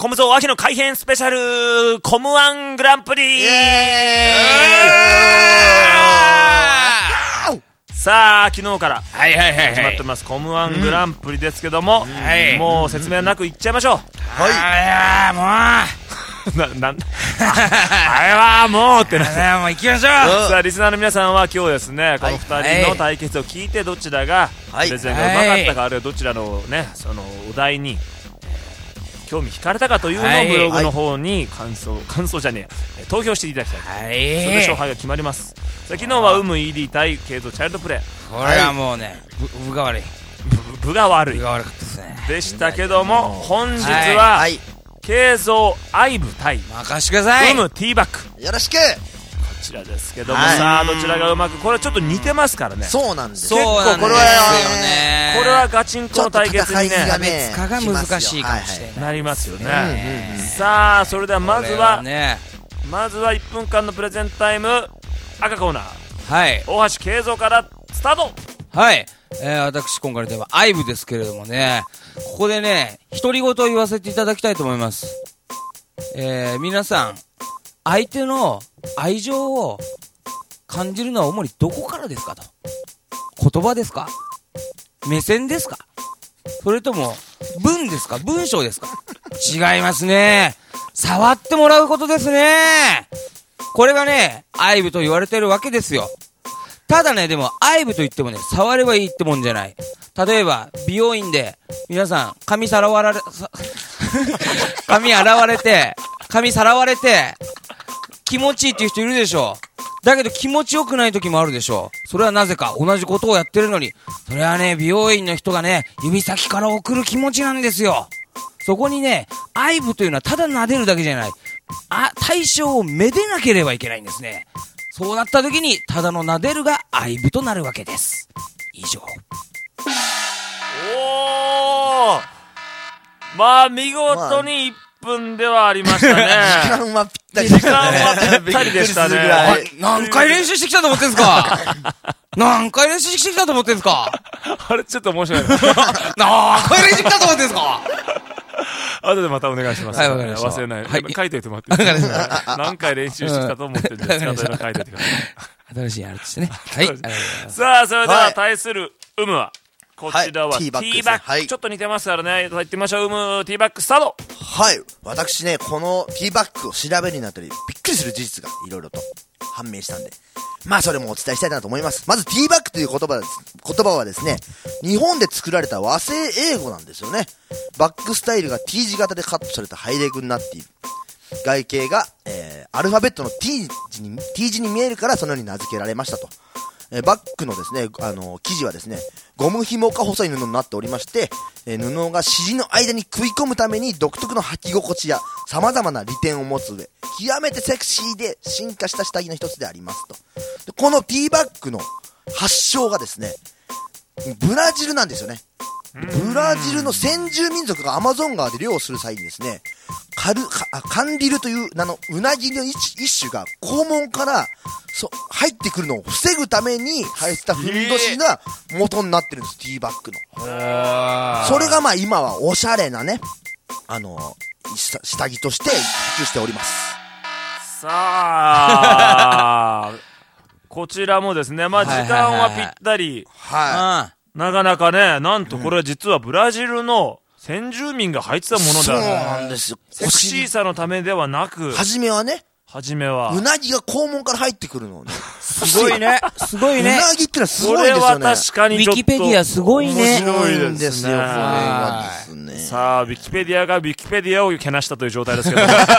コムゾー秋の改編スペシャルコムワングランプリさあ昨日から始まってますコムワングランプリですけども、もう説明なくいっちゃいましょう。 はい、もうあれはもうってなもう行きましょう。 さあリスナーの皆さんは今日ですねこの2人の対決を聞いてどちらがプレゼンがうまかったか、あるいはどちらのねそのお題に興味惹かれたかというのをブログの方に感想じゃねえ投票していただきたい。それで勝敗が決まります。昨日はED 対ケイゾチャイルドプレイ、 これはもうね部が悪い部が悪いかったですねでしたけども、本日はケイゾアイブ対任してください。 ティーバックよろしく。 こちらですけども、さあどちらがうまく、これちょっと似てますからね。 そうなんです結構これはガチンコの対決にね差別化が難しいかもしれないなりますよね。さあそれではまずは1分間のプレゼンタイム、赤コーナー大橋慶三からスタート。 私今回のテーマアイブですけれどもね、ここでね独り言を言わせていただきたいと思います。皆さん相手の愛情を感じるのは主にどこからですかと。言葉ですか、目線ですか、それとも文ですか、文章ですか。違いますね。触ってもらうことですね。これがね愛部と言われてるわけですよ。ただね、でも愛部と言ってもね触ればいいってもんじゃない。例えば美容院で皆さん髪さらわれて気持ちいいっていう人いるでしょう。だけど気持ちよくない時もあるでしょう。それはなぜか、同じことをやってるのに。それはね美容院の人がね指先から送る気持ちなんですよ。そこにね愛部というのはただ撫でるだけじゃない、対象をめでなければいけないんですね。そうなった時にただの撫でるが愛部となるわけです。以上。 おー、まあ見事に1分ではありましたね。 時間はぴったりでしたね。 何回練習してきたと思ってんすか何回練習してきたと思ってんすかあれちょっと面白いな。 何回練習してきたと思ってんすか後でまたお願いします。 はい、わかりました。 忘れない。書いておいてもらっていいですか。何回練習してきたと思ってるんですかというのを書いておいてください。 新しいあれですね。はい。 さあ、それでは対する有無は、こちらはティーバック。ちょっと似てますからね。入ってみましょう。有無、ティーバックスタート。 はい。私ね、このティーバックを調べるにあたり、びっくりする事実がいろいろと判明したんで、まあそれもお伝えしたいなと思います。まずティーバックという言葉はですね、日本で作られた和製英語なんですよね。バックスタイルが T 字型でカットされたハイレグになっている。外形が、アルファベットの T 字に見えるからそのように名付けられましたと。バックのですね、生地はですね、ゴム紐か細い布になっておりまして、布が尻の間に食い込むために独特の履き心地や様々な利点を持つ上、極めてセクシーで進化した下着の一つでありますと。でこのティーバッグの発祥がですね、ブラジルなんですよね。ブラジルの先住民族がアマゾン川で漁をする際にですね、カンリルという名のうなぎの一種が肛門から入ってくるのを防ぐために生えたふんどしが元になってるんです、ティーバッグの。それがまあ今はおしゃれなね、下着として普及しております。 さあこちらもですね、まあ時間はぴったり、なかなかね、なんとこれは実はブラジルの先住民が入ってたものだ。 そうなんですよ。 セクシーさのためではなく、 初めはうなぎが肛門から入ってくるのね。 すごいね。すごいね。 うなぎってのはすごいですよね。 これは確かにちょっとウィキペディアすごいね。 面白いですよ、これはですね。 さあ、ウィキペディアがウィキペディアをけなしたという状態ですけど。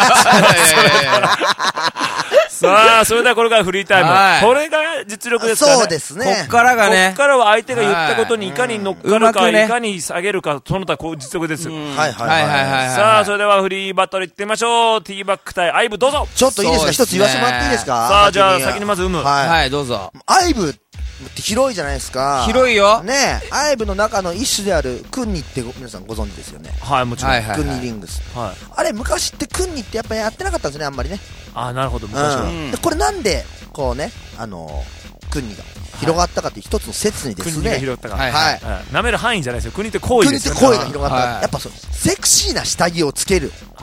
さあ、それではこれからフリータイム。これが実力ですからね。 そうですね。 こっからがね。 こっからは相手が言ったことにいかに乗っかるか、いかに下げるか、その他実力です。さあ、それではフリーバトルいってみましょう。ティーバック対アイブどうぞ。 ちょっといいですか、一つ言わせてもらっていいですか。 さあ、じゃあ先にまずはい、どうぞ。 アイブって広いじゃないですか。 広いよ。 ねえ、アイブの中の一種であるクンニって皆さんご存知ですよね。 はい、もちろん。 クンニリングス。あれ、昔ってクンニってやっぱりやってなかったんですね、あんまりね。 あ、なるほど、昔は。 これなんで、こうね、クンニが広がったかって一つの説にですね。 国が広がったか。 はい。 舐める範囲じゃないですよ。国って行為ですよね。 国って行為が広がった。やっぱセクシーな下着をつける。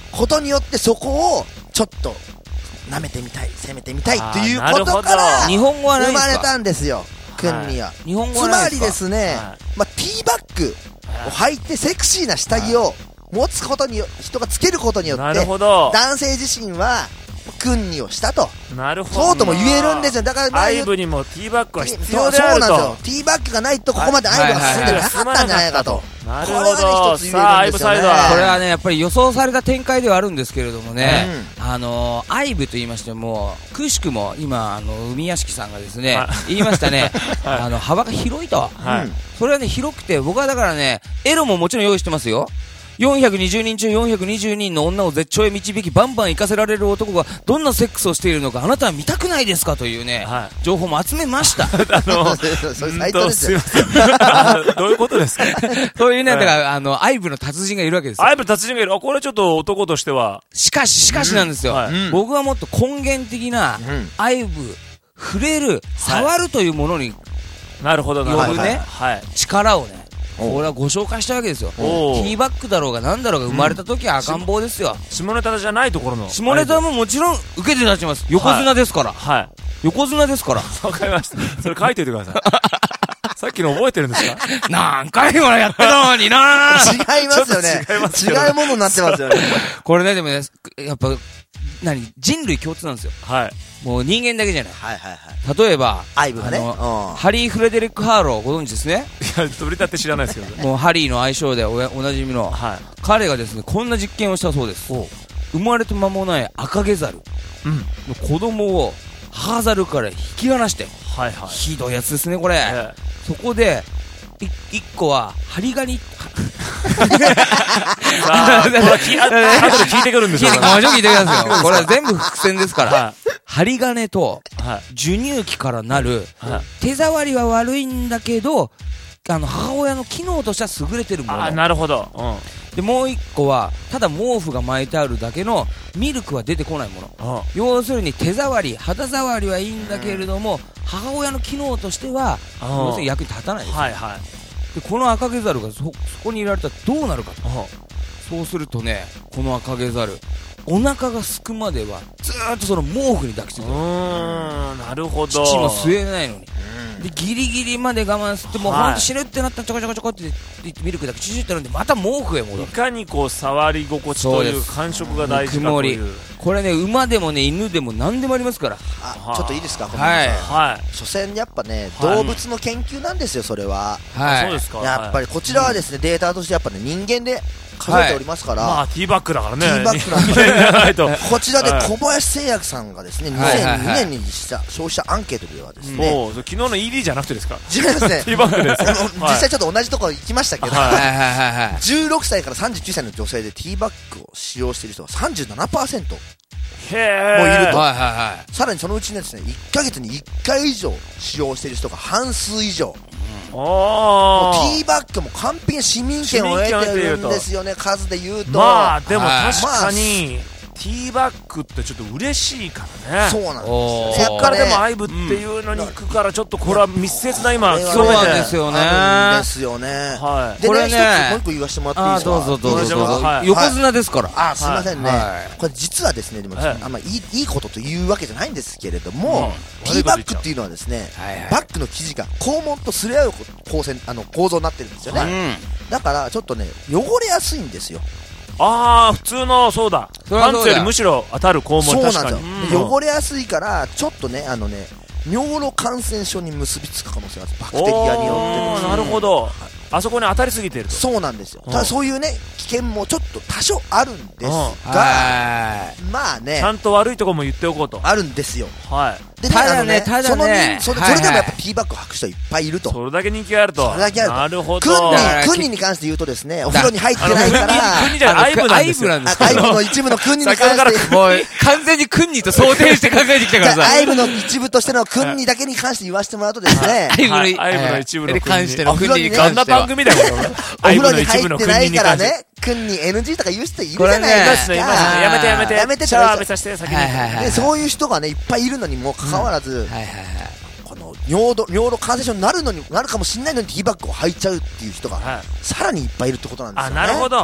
ことによってそこをちょっと舐めてみたい、攻めてみたいっていうことから日本語はない生ですか？ まれたんですよ、君には。 日本語つはないですか？ まりですね、まあ、ティーバッグを履いてセクシーな下着を持つことに人がつけることによって男性自身は君にをしたと。 なるほど。 そうとも言えるんですよ。だからアイブにもティーバッグは必要であると。 そうなんですよ。ティーバッグがないとここまでアイブが進んでなかったんじゃないかと。 なるほど。さあ、アイブサイドはこれはね、やっぱり予想された展開ではあるんですけれどもね、アイブと言いましても、くしくも今、海屋敷さんがですね、言いましたね、幅が広いと。それはね、広くて、僕はだからね、エロももちろん用意してますよ。420人中420人の女を絶頂へ導きバンバン行かせられる男がどんなセックスをしているのかあなたは見たくないですかというね、情報も集めましたそういうサイトですよ。 どういうことですか？ そういうね、だからアイブの達人がいるわけですよ。 アイブの達人がいる。これちょっと男としてはしかしなんですよ、僕はもっと根源的なアイブ触れる、触るというものになるほど呼ぶね、力をね、これはご紹介したわけですよ。ティーバッグだろうが何だろうが生まれた時は赤ん坊ですよ。 下ネタじゃないところの下ネタももちろん受けて立ちます。横綱ですから。横綱ですから。 わかりました。それ書いておいてください。さっきの覚えてるんですか？ 何回もやってたのにな違いますよね。違うものになってますよね。 これね、でもね、やっぱ、人類共通なんですよ。もう人間だけじゃない。例えば、 アイブがね、 ハリー・フレデリック・ハーローご存知ですね。 いや、取り立て知らないですけどね。 もうハリーの愛称でおなじみの、彼がですね、こんな実験をしたそうです。生まれて間もない赤毛猿の子供を母猿から引き離して、ひどいやつですね、これ。そこで、一個は、針金。 さあ、後で聞いてくるんですよ。 もちろん聞いてくださいよ。これは全部伏線ですから。針金と、授乳期からなる、手触りは悪いんだけど、母親の機能としては優れてるもの。 なるほど。 で、もう一個は、ただ毛布が巻いてあるだけの、ミルクは出てこないもの。要するに手触り、肌触りはいいんだけれども、母親の機能としては、要するに役に立たないです。で、この赤毛猿がそこにいられたらどうなるかと。そうするとね、この赤毛猿、お腹がすくまではずーっとその毛布に抱きついてる。 なるほど。 父も吸えないのに。で、ギリギリまで我慢して、もうほんと死ぬってなったらちょこちょこちょこってミルクだけチュチュって飲んで、また毛布へ戻る。 いかにこう触り心地という感触が大事かという。 これね、馬でもね、犬でも何でもありますから。 ちょっといいですか？所詮やっぱね、動物の研究なんですよ、それは。 そうですか。 やっぱりこちらはですね、データとしてやっぱね、人間で数えておりますから。 まあ、ティーバッグだからね。 ティーバッグなんで。こちらで小林製薬さんがですね、2002年にした消費者アンケートではですね。 昨日の ED じゃなくてですか？ 違いますね。 ティーバッグです。 実際ちょっと同じところ行きましたけど、16歳から39歳の女性でティーバッグを使用している人は 37%。もういると。さらにそのうちにですね、1ヶ月に1回以上使用している人が半数以上。もうティーバッグも完璧に市民権を得てるんですよね、数で言うと。 まあでも確かにティーバッグってちょっと嬉しいからね。 そうなんですよね。 そっからでもアイブっていうのに行くから、ちょっとこれは密接な今そうなんですよね。 あるんですよね。でね、一つもう一個言わせてもらっていいですか？ どうぞ。横綱ですから。 すいませんね。これ実はですね、でもあんまいいことというわけじゃないんですけれども、ティーバッグっていうのはですね、バッグの生地が肛門とすれ合う構造になってるんですよね。だからちょっとね、汚れやすいんですよ。 普通の、そうだ。パンツよりむしろ当たる肛門。 そうなんですよ。汚れやすいから、ちょっとね、尿路感染症に結びつく可能性がある。バクテリアによって。 なるほど。あそこに当たりすぎてると。 そうなんですよ。ただそういうね、危険もちょっと多少あるんですが、まあね。 ちゃんと悪いところも言っておこうと。 あるんですよ。で、 ただね、 それでもやっぱティーバッグを履く人はいっぱいいると。 それだけ人気があると。 それだけあると。 なるほど。 クンニに関して言うとですね、お風呂に入ってないから。 クンニじゃない、アイブなんですよ。 アイブの一部のクンニに関して。 もう、完全にクンニと想定して考えてきたからさ。 アイブの一部としてのクンニだけに関して言わせてもらうとですね。 アイブの一部の関してのクンニに関しては。 どんな番組だよ、 お風呂に入ってないからね、クンニ NG とか言う人いるじゃないですか。 やめてやめて。 やめて。 シャワー浴びさせて、先に。 で、そういう人がね、いっぱいいるのにもかかわらず、この尿路感染症になるかもしれないのにティーバッグを履いちゃうっていう人がさらにいっぱいいるってことなんですよね。 なるほど。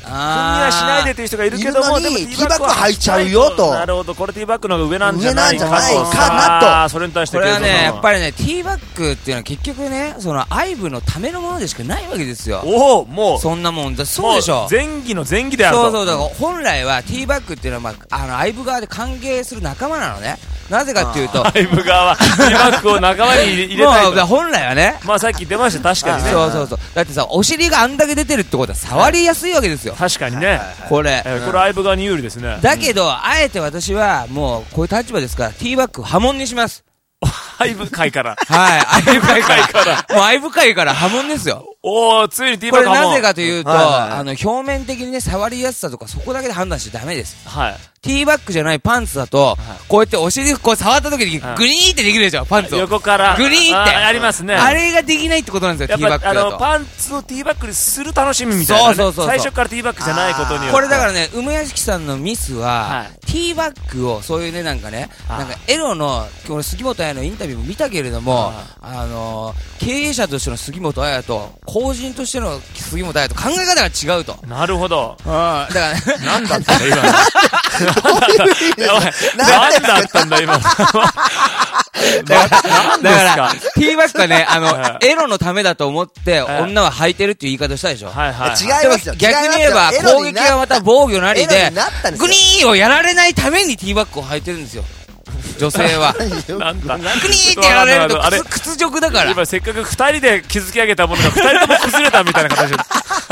はしないでという人がいるけども、でもティーバッグは履いちゃうよと。 なるほど、これティーバッグの方が上なんじゃないかなと。それに対してこれはね、やっぱりね、ティーバッグっていうのは結局ね、そのアイブのためのものでしかないわけですよ。 もうそんなもんだ、そうでしょ。 前儀の前儀であると。 そうだから本来はティーバッグっていうのは、アイブ側で歓迎する仲間なのね。なぜかっていうと、 アイブ側はティーバッグを仲間に入れたいと。 本来はね、 さっき言ってました、確かにね。 そうだってさ、お尻があんだけ出てるってことは触りやすいわけですよ。 確かにね。 これアイブ側に有利ですね。 だけど、あえて私はもうこういう立場ですから、ティーバッグ破門にします。 アイブ界から。 はい、アイブ界から。もうアイブ界から破門ですよ。 ついにティーバッグ破門。 これなぜかというと、表面的にね、触りやすさとかそこだけで判断しちゃダメです。 はい。 ティーバッグじゃないパンツだと、こうやってお尻こう触った時にグリーンってできるでしょ、パンツを。 横から。 グリーンって。 ありますね。 あれができないってことなんですよ、ティーバッグだと。 パンツをティーバッグにする楽しみみたいな。そう最初からティーバッグじゃないことによって。 これだからね、梅屋敷さんのミスは、ティーバッグを、そういうね、なんかエロの、俺杉本彩のインタビューも見たけれども、経営者としての杉本彩と、公人としての杉本彩と考え方が違うと。 なるほど。 だからね。 なんだったんだ、今の。なんだったんだ、今の。 だから、ティーバッグはね、エロのためだと思って、女は履いてるっていう言い方したでしょ。 違いますよ。 逆に言えば、攻撃はまた防御なりで、グニーをやられないためにティーバッグを履いてるんですよ。女性は。グニーってやられると屈辱だから。 今せっかく二人で築き上げたものが二人とも崩れたみたいな形で。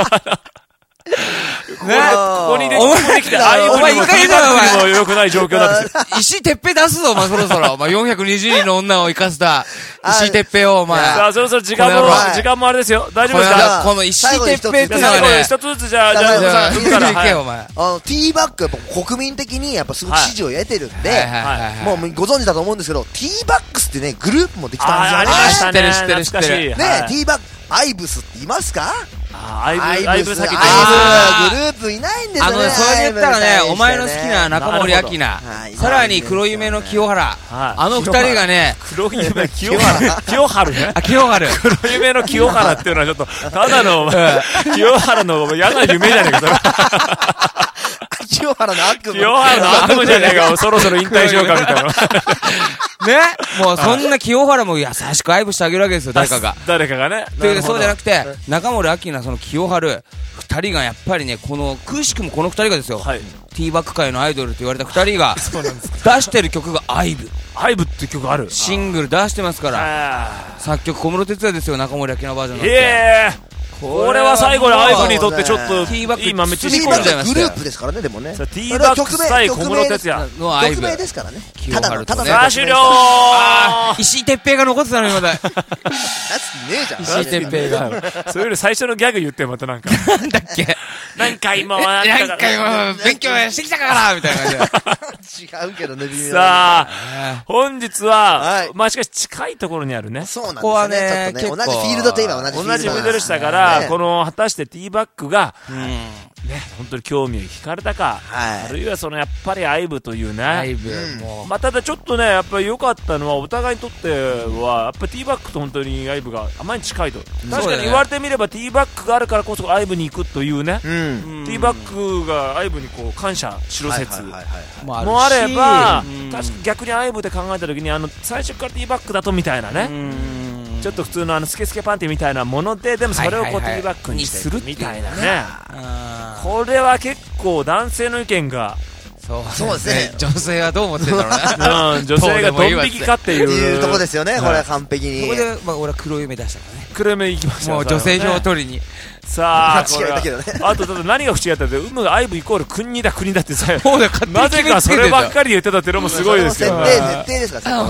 ここに来て、 お前一回だろ、お前。 も良くない状況なんですよ。 石井鉄平出すぞ、お前そろそろ。お前420人の女を生かした石井鉄平を、お前。 さあ、そろそろ時間もあれですよ。大丈夫ですか？ この石井鉄平ってのはね。 一つずつじゃあ、行けよ、お前。 ティーバッグは国民的にやっぱすごく支持を得てるんで、もうご存知だと思うんですけど、ティーバックスってね、グループもできたんですよね。 知ってる。ね、 ティーバッグ、アイブスっていますか？ アイブ先グループいないんですよね。 それで言ったらね、お前の好きな中森明菜、さらに黒夢の清原、二人がね、 黒夢清原ね。 清原。 黒夢の清原っていうのはちょっと、ただの、清原の嫌な夢じゃねえか、それ。 清原の悪夢。 清原の悪夢じゃねえか、そろそろ引退しようかみたいな。 ね、もうそんな清原も優しくアイブしてあげるわけですよ、誰かが。 誰かがね。 そうじゃなくて、中森明菜、その清原、二人がやっぱりね、くしくもこの二人がですよ、ティーバッグ界のアイドルと言われた二人が、出してる曲がアイブ。 アイブって曲ある？ シングル出してますから。作曲小室哲哉ですよ、中森明菜バージョンなんて。 これは最後にアイブにとってちょっといい豆知識グループですからね、でもね。 ティーバックス対小室哲哉のアイブ。 曲名ですからね。 たださあ終了。 石井鉄平が残ってたの今だ。 やつねえじゃん。 石井鉄平が。 それより最初のギャグ言ってまたなんか。 なんだっけ。 何回も勉強してきたからみたいな感じで。違うけどね、微妙に。 さあ、本日は、まあしかし近いところにあるね。 そうなんですよね。ちょっとね、同じフィールドといえば同じフィールド。 同じフィールドでしたから、果たしてティーバッグが、ね、本当に興味を惹かれたか、あるいはやっぱりアイブというね、 アイブ、 ただちょっとね、やっぱり良かったのは、お互いにとっては、やっぱりティーバッグと本当にアイブがあまりに近いと、確かに言われてみれば、ティーバッグがあるからこそアイブに行くというね、ティーバッグがアイブに感謝しろ説もあれば、確かに逆にアイブで考えたときに、最初からティーバッグだとみたいなね。ちょっと普通のスケスケパンティみたいなもので、でもそれをティーバッグにするみたいなね。これは結構男性の意見が。 そうですね。 女性はどう思ってるんだろうね。 女性がドン引きかっていうとこですよね、これは完璧に。 ここで、俺は黒夢出したからね。 黒夢行きました。 もう女性票を取りに。 さあ、あと何が不思議だったって、がアイブイコール国だってさ、なぜかそればっかり言ってたっていうのもすごいですけど。 設定ですから。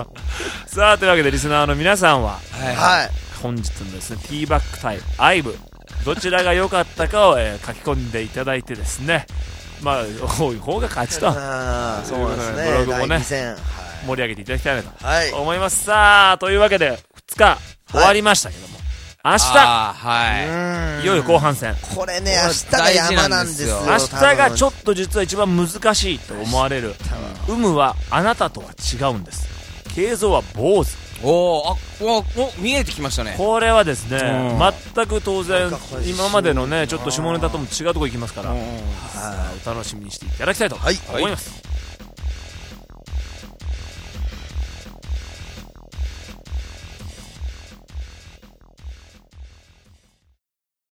さあ、というわけでリスナーの皆さんは、本日のですね、ティーバッグ対アイブ、どちらが良かったかを書き込んでいただいてですね、まあ、多い方が勝ちと。 そうですね。 ブログもね、盛り上げていただきたいなと思います。さあ、というわけで、2日終わりましたけども、明日、いよいよ後半戦。 これね、明日が山なんですよ。 明日がちょっと実は一番難しいと思われる。有無はあなたとは違うんです。慶三は坊主。 お見えてきましたね。 これはですね、 うん、 全く当然今までのねちょっと下ネタとも違うところ行きますから、お楽しみにしていただきたいと思います。